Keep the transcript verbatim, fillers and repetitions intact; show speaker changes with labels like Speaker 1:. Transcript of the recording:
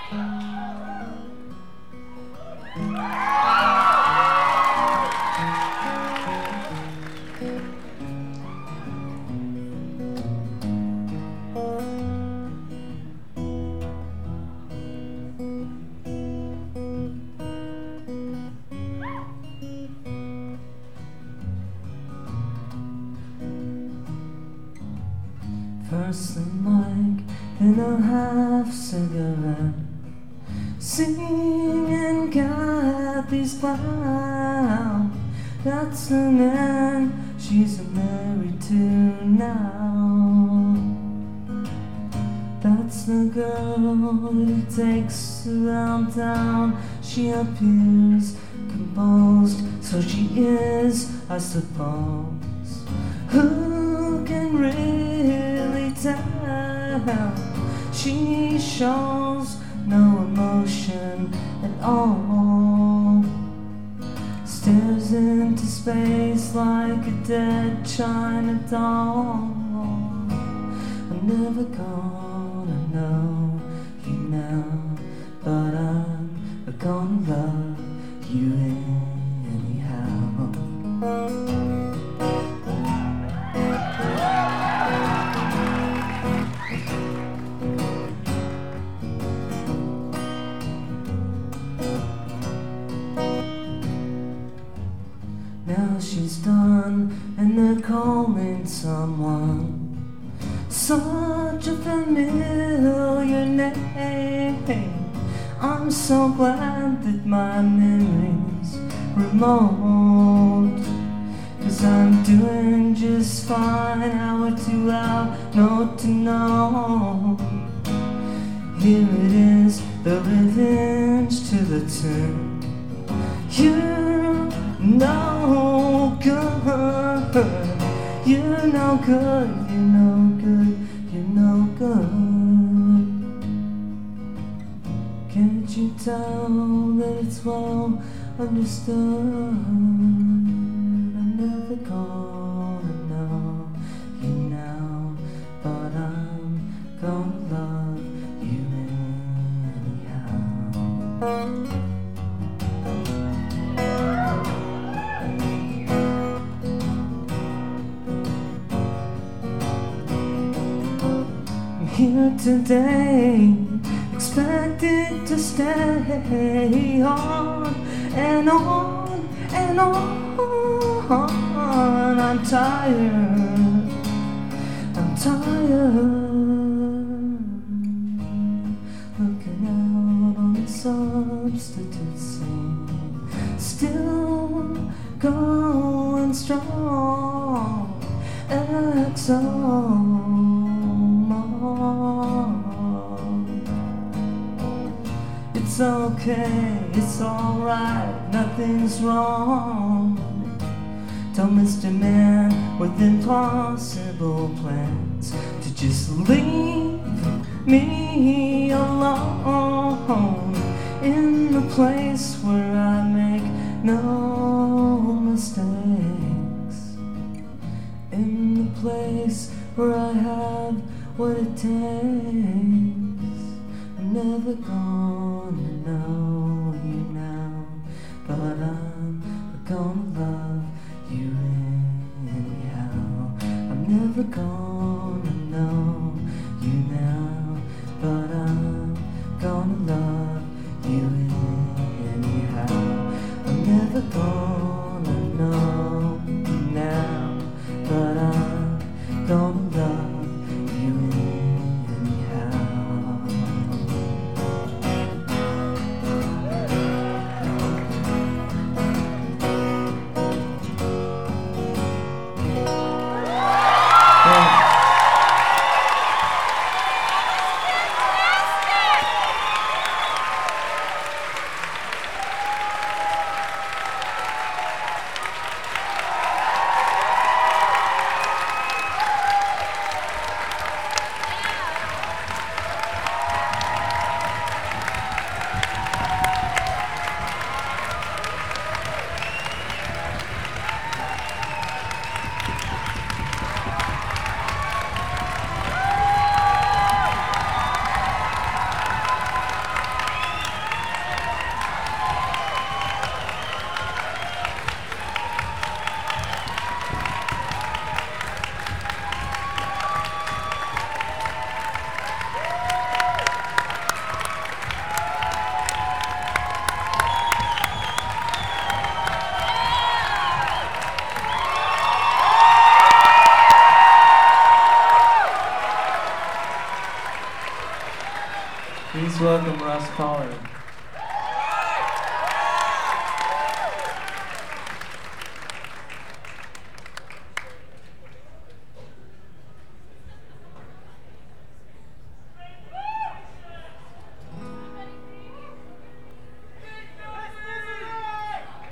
Speaker 1: First the mic, then a half cigarette, singing Kathy's clown. That's the man she's married to now. That's the girl he takes around town. She appears composed, so she is, I suppose. Who can really tell? She shows no emotion at all. Stares into space like a dead China doll. I'm never gonna know you now, but I'm gonna love you anyhow. Now she's done and they're calling someone. Such a familiar name. I'm so glad that my memory's remote, 'cause I'm doing just fine. Hour to hour, note to note. Here it is, the revenge to the tune. You're no good, you're no good, you're no good, you're no good. Can't you tell that it's well understood? I'm never gonna know you now, but I'm gonna love you anyhow. Here today, expected to stay on and on and on. I'm tired, I'm tired, looking out on the substitute scene, still going strong. X O. It's okay, it's alright, nothing's wrong. Tell Mister Man with impossible plans to just leave me alone, in the place where I make no mistakes, in the place where I have what it takes. I'm never gonna know you now, but I'm gonna love you anyhow. I'm never gonna know you now, but I'm gonna love you anyhow. I'm never gonna know you now, but I'm gonna love you anyhow. Please welcome Ross Pollard.